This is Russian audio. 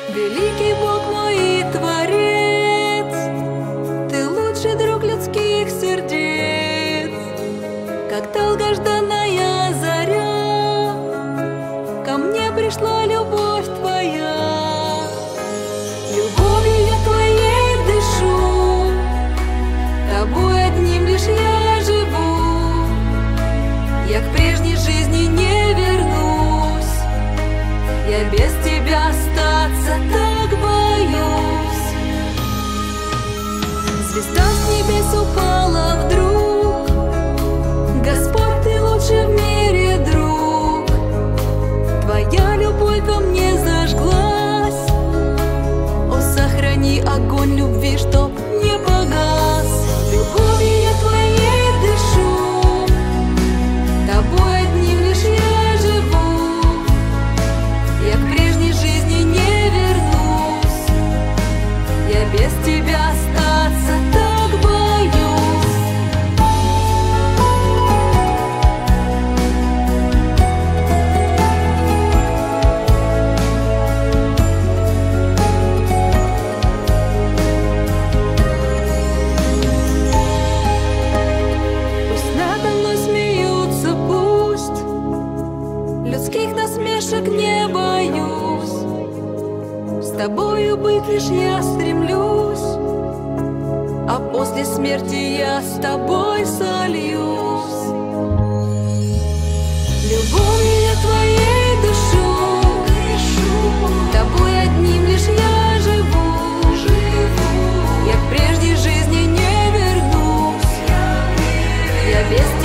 Великий Бог мой и Творец, Ты лучший друг людских сердец. Как долгожданная заря, ко мне пришла любовь Твоя. Любовью я Твоей дышу, Тобой одним лишь я живу. Я к прежней жизни не вернусь, я без Тебя остаться так боюсь. Звезда с небес упала вдруг, Господь, Ты лучший в мире друг. Твоя любовь во мне зажглась, О, сохрани огонь любви, чтоб не погас. Любовью я Твоей дышу, Тобой одним лишь я живу. Я к прежней жизни не вернусь, я без Тебя остаться так боюсь. Пусть надо мной смеются, пусть людских насмешек не боюсь. С Тобою быть лишь я стремлюсь, а после смерти я с Тобой сольюсь. Любовью я Твоей дышу, Тобой одним лишь я живу. Я к прежней жизни не вернусь, я без